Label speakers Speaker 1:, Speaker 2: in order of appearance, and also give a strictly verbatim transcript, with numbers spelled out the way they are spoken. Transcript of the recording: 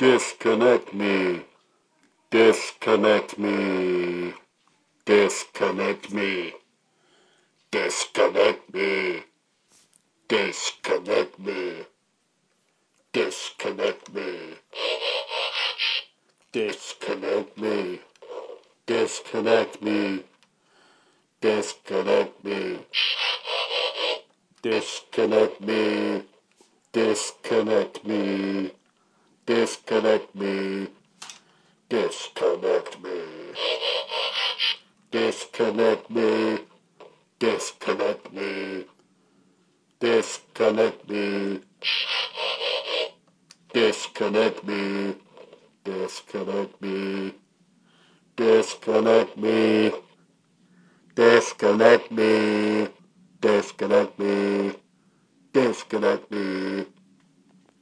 Speaker 1: Disconnect me. Disconnect me. Disconnect me. Disconnect me. Disconnect me. Disconnect me. Disconnect me. Disconnect me. Disconnect me. Disconnect me. Disconnect me. Disconnect me. Disconnect me. Disconnect me. Disconnect me. Disconnect me. Disconnect me. Disconnect me. Disconnect me.